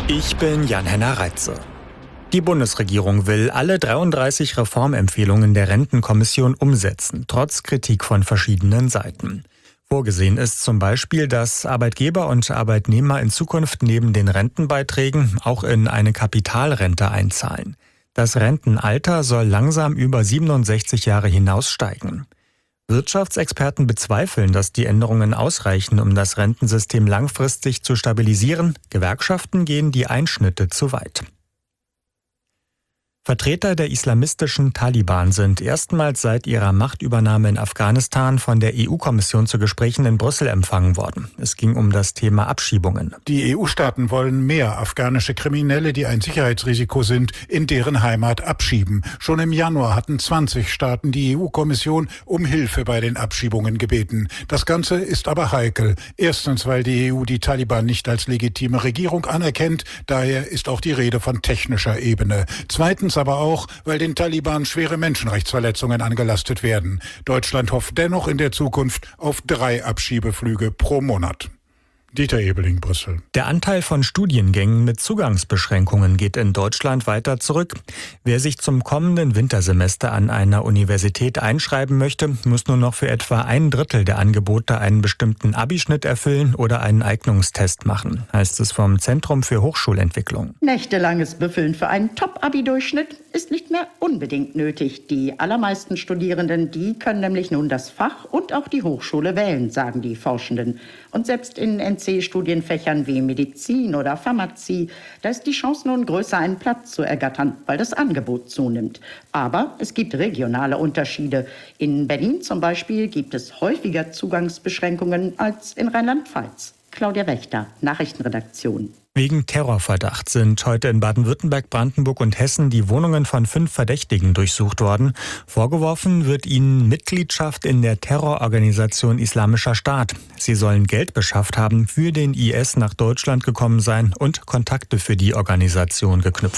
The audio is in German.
Ich bin Jan-Henner Reitze. Die Bundesregierung will alle 33 Reformempfehlungen der Rentenkommission umsetzen, trotz Kritik von verschiedenen Seiten. Vorgesehen ist zum Beispiel, dass Arbeitgeber und Arbeitnehmer in Zukunft neben den Rentenbeiträgen auch in eine Kapitalrente einzahlen. Das Rentenalter soll langsam über 67 Jahre hinaus steigen. Wirtschaftsexperten bezweifeln, dass die Änderungen ausreichen, um das Rentensystem langfristig zu stabilisieren. Gewerkschaften gehen die Einschnitte zu weit. Vertreter der islamistischen Taliban sind erstmals seit ihrer Machtübernahme in Afghanistan von der EU-Kommission zu Gesprächen in Brüssel empfangen worden. Es ging um das Thema Abschiebungen. Die EU-Staaten wollen mehr afghanische Kriminelle, die ein Sicherheitsrisiko sind, in deren Heimat abschieben. Schon im Januar hatten 20 Staaten die EU-Kommission um Hilfe bei den Abschiebungen gebeten. Das Ganze ist aber heikel. Erstens, weil die EU die Taliban nicht als legitime Regierung anerkennt. Daher ist auch die Rede von technischer Ebene. Zweitens aber auch, weil den Taliban schwere Menschenrechtsverletzungen angelastet werden. Deutschland hofft dennoch in der Zukunft auf 3 Abschiebeflüge pro Monat. Dieter Ebeling, Brüssel. Der Anteil von Studiengängen mit Zugangsbeschränkungen geht in Deutschland weiter zurück. Wer sich zum kommenden Wintersemester an einer Universität einschreiben möchte, muss nur noch für etwa 1/3 der Angebote einen bestimmten Abischnitt erfüllen oder einen Eignungstest machen, heißt es vom Zentrum für Hochschulentwicklung. Nächtelanges Büffeln für einen Top-Abi-Durchschnitt ist nicht mehr unbedingt nötig. Die allermeisten Studierenden, die können nämlich nun das Fach und auch die Hochschule wählen, sagen die Forschenden. Und selbst in NC-Studienfächern wie Medizin oder Pharmazie, da ist die Chance nun größer, einen Platz zu ergattern, weil das Angebot zunimmt. Aber es gibt regionale Unterschiede. In Berlin zum Beispiel gibt es häufiger Zugangsbeschränkungen als in Rheinland-Pfalz. Claudia Wächter, Nachrichtenredaktion. Wegen Terrorverdacht sind heute in Baden-Württemberg, Brandenburg und Hessen die Wohnungen von 5 Verdächtigen durchsucht worden. Vorgeworfen wird ihnen Mitgliedschaft in der Terrororganisation Islamischer Staat. Sie sollen Geld beschafft haben, für den IS nach Deutschland gekommen sein und Kontakte für die Organisation geknüpft